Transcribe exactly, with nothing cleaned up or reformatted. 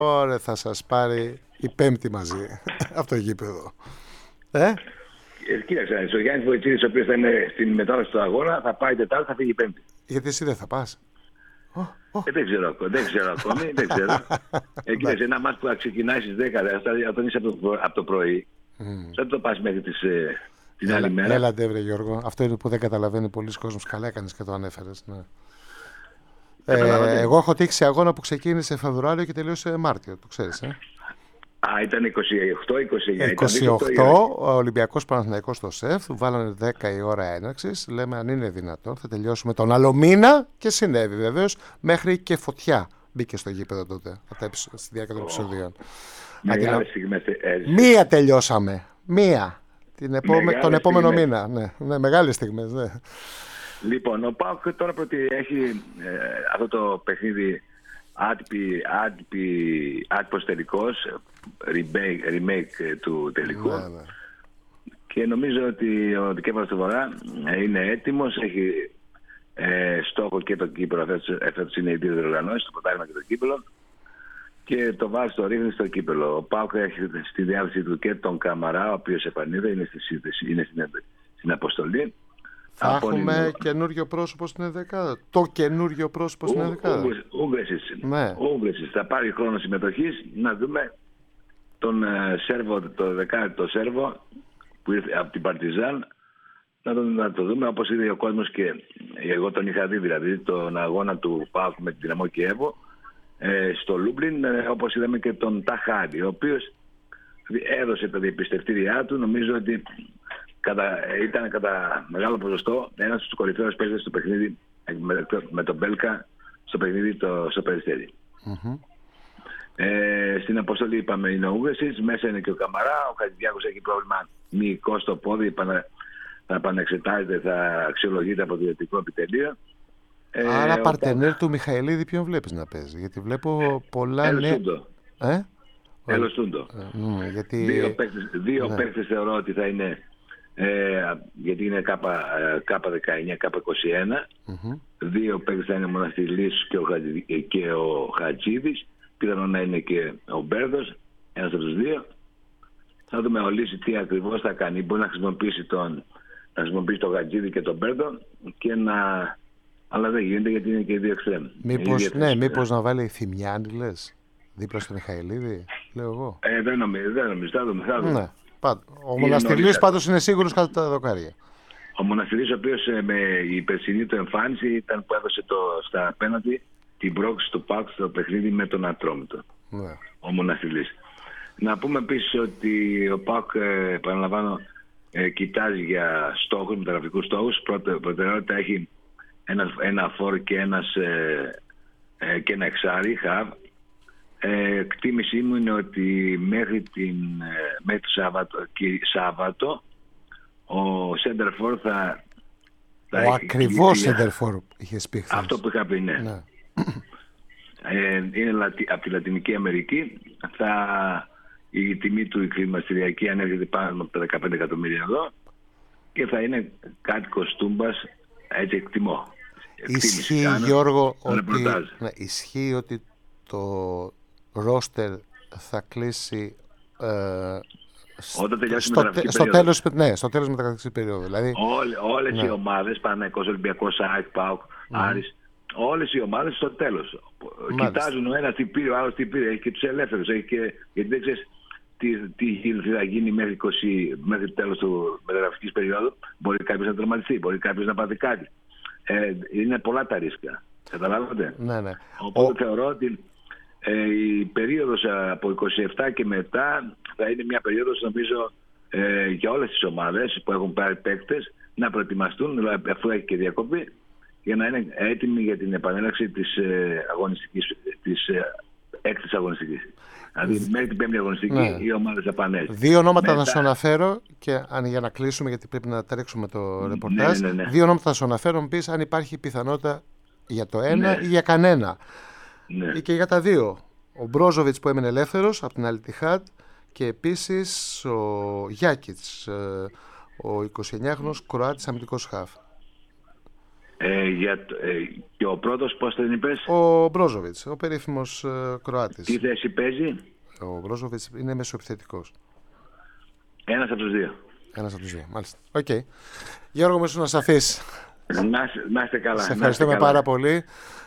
Ωραία, θα σας πάρει η Πέμπτη μαζί από το γήπεδο. Ε? Ε, κοίταξε, ο Γιάννης Βοητσίδης, ο οποίος θα είναι στην μετάδοση του αγώνα, θα πάει Τετάρτη, θα φύγει η Πέμπτη. Γιατί εσύ δεν θα πας? Oh, oh. Ε, δεν ξέρω, δεν ξέρω ακόμη, δεν ξέρω. ε, κοίταξε, ένα μάτς που θα ξεκινάει στις δέκα, όταν είσαι από το, από το πρωί, mm. δεν το πας μέχρι τις, ε, την Έλα, άλλη μέρα. Έλα, βρε Γιώργο, αυτό είναι που δεν καταλαβαίνει πολλοί κόσμος. Καλά έκανες και το ανέφερες. Ναι. Ε, εγώ έχω τύχει σε αγώνα που ξεκίνησε Φεβρουάριο και τελείωσε Μάρτιο, το ξέρεις, ε? Α, ήταν είκοσι οκτώ είκοσι εννιά. είκοσι οκτώ, ο Ολυμπιακός Παναθηναϊκός στο ΣΕΦ, βάλανε δέκα η ώρα έναρξης. Λέμε αν είναι δυνατόν, θα τελειώσουμε τον άλλο μήνα και συνέβη βεβαίως. Μέχρι και φωτιά μπήκε στο γήπεδο τότε, στη διάρκεια των επεισοδίων. Μεγάλες στιγμές. Μία τελειώσαμε. Μία. Την επόμε... Τον επόμενο στιγμές. Μήνα. Ναι, ναι, μεγάλες στιγμές. Ναι. Λοιπόν, ο ΠΑΟΚ τώρα ότι έχει ε, αυτό το παιχνίδι άτυπη, άτυπη, άτυπος τελικός, remake, remake του τελικού. Ναι, ναι. Και νομίζω ότι ο Δικέφαλος του Βορρά είναι έτοιμος, έχει ε, στόχο και το κύπελο, εφέτος είναι οι δύο διοργανώσεις, το πρωτάθλημα και το κύπελο, και το βάζει στο ρίχνει στο κύπελο. Ο ΠΑΟΚ έχει στη διάθεση του και τον Καμαρά, ο οποίος επανείδε, είναι στη σύνδεση, είναι στην, στην αποστολή. Θα έχουμε είναι... καινούριο πρόσωπο στην ενδεκάδα. Το καινούριο πρόσωπο στην ενδεκάδα. Ούγκλεσης. Θα πάρει χρόνο συμμετοχής. Να δούμε τον uh, Σέρβο, το δεκάλεπτο Σέρβο που ήρθε από την Παρτιζάν. Να το, να το δούμε όπως είδε ο κόσμος και εγώ τον είχα δει, δηλαδή τον αγώνα του ΠΑΟΚ με την Δυναμό Κιέβο ε, στο Λούμπλιν, ε, όπως είδαμε και τον Ταχάνη, ο οποίος έδωσε τα διεπιστευτήριά του. Νομίζω ότι Κατα, ήταν κατά μεγάλο ποσοστό ένας στους κορυφαίους παίκτες του παιχνίδι με, με τον Μπέλκα στο παιχνίδι το, στο Περιστέρι. Mm-hmm. Ε, στην αποστολή είπαμε είναι ο Ούγεσης, μέσα είναι και ο Καμαρά, ο Χατζηδιάκος έχει πρόβλημα μυϊκό στο πόδι, θα, θα επανεξετάζεται, θα αξιολογείται από το ιδιωτικό επιτελείο. Άρα ε, παρτενέρ ο... του Μιχαηλίδη ποιον βλέπεις να παίζει? Γιατί βλέπω πολλά νέα... Ε? Ελωστούντο. Ε, γιατί... Δύο παίκτες, δύο ναι. παίκτες θεωρώ ότι θα είναι Ε, γιατί είναι κάπα δεκαεννιά, κάπα είκοσι ένα. Mm-hmm. Δύο παίκτες θα είναι ο Μοναστηλής και ο, Χατζη, και ο Χατζίδης. Πιθανόν να είναι και ο Μπέρδος, ένας από τους δύο. Θα δούμε ο Λύση τι ακριβώς θα κάνει. Μπορεί να χρησιμοποιήσει τον, να χρησιμοποιήσει τον Χατζίδη και τον Μπέρδο και να... Αλλά δεν γίνεται γιατί είναι και οι δύο εξτρέμ. Μήπως, ναι, μήπως να βάλει Θημιάννη, λες, δίπλα στον Μιχαηλίδη, λέω εγώ. Ε, δεν νομίζω, δεν νομίζω. Θα δούμε, θα δούμε. Ναι. Ο Μοναστηλής πάντως είναι σίγουρος κατά τα δοκάρια. Ο Μοναστηλής, ο οποίος με η περσινή του εμφάνιση ήταν που έδωσε το, στα απέναντι την πρόκληση του ΠΑΟΚ στο παιχνίδι με τον Ατρόμητο. Ναι. Ο Μοναστηλής. Να πούμε επίσης ότι ο ΠΑΟΚ, ε, επαναλαμβάνω, ε, κοιτάζει για στόχους, μεταγραφικούς στόχους. Πρώτη προτεραιότητα έχει ένα, ένα φόρ και, ένας, ε, ε, και ένα εξάρι, χαβ. Ε, εκτίμησή μου είναι ότι μέχρι, την, μέχρι το Σάββατο, Σάββατο ο Σέντερφορ θα... θα ο ακριβώς Σέντερφορ είχες πει χθες. Αυτό που είχα πει, ναι. ναι. Ε, είναι λατι, από τη Λατινική Αμερική. Θα, η τιμή του η χρηματιστηριακή ανέρχεται πάνω από τα δεκαπέντε εκατομμύρια εδώ και θα είναι κάτοικος Τούμπας, έτσι εκτιμώ. Ισχύει, κάνω, Γιώργο, ότι, ναι, ισχύει ότι το ρόστερ θα κλείσει ε, όταν τελειώσει στο, η στο, τέλος, ναι, στο τέλος μεταγραφικής περίοδου. Δηλαδή, Όλε, όλες ναι. οι ομάδες, Παναθηναϊκός, Ολυμπιακός, ΑΕΚ, ΠΑΟΚ, mm. Άρης, όλες οι ομάδες στο τέλος. Μάλιστα. Κοιτάζουν ο ένας τι πήρε, ο άλλος τι πήρε, έχει και τους ελεύθερους. Έχει και, γιατί δεν ξέρεις τι, τι θα γίνει μέχρι, είκοσι, μέχρι το τέλος του μεταγραφικής περίοδου. Μπορεί κάποιος να τραυματιστεί, μπορεί κάποιος να πάθει κάτι. Ε, είναι πολλά τα ρίσκα. Καταλάβατε. Ναι, ναι. Οπότε ο... θεωρώ ότι Ε, η περίοδος από είκοσι επτά και μετά θα είναι μια περίοδος, νομίζω, ε, για όλες τις ομάδες που έχουν πάρει παίκτες να προετοιμαστούν, δηλαδή, αφού έχει και διακοπή, για να είναι έτοιμοι για την επανέλαξη της, ε, αγωνιστικής, της ε, έκτης αγωνιστικής. Δηλαδή μέχρι την πέμπτη αγωνιστική ναι. οι ομάδες θα επανέλθουν. Δύο ονόματα μετά... να σου αναφέρω και αν, για να κλείσουμε, γιατί πρέπει να τρέξουμε το ρεπορτάζ. Ναι, ναι, ναι. Δύο ονόματα να σου αναφέρω, μου πεις αν υπάρχει πιθανότητα για το ένα ναι. ή για κανένα. Ναι. Ή και για τα δύο. Ο Μπρόζοβιτς που έμεινε ελεύθερος από την Αλτιχάτ και επίσης ο Γιάκιτς, ο εικοσιεννιάχρονος Κροάτης αμυντικός χαφ. Ε, για, ε, και ο πρώτος πώς τον είπες? Ο Μπρόζοβιτς, ο περίφημος ε, Κροάτης. Τι θέση παίζει? Ο Μπρόζοβιτς είναι μεσοεπιθετικός. Ένας από τους δύο. Ένας από τους δύο, μάλιστα. Οκ. Okay. Γιώργο, μου ήσουν ασαφής. Να, να είστε καλά. Σε ευχαριστούμε πάρα πολύ.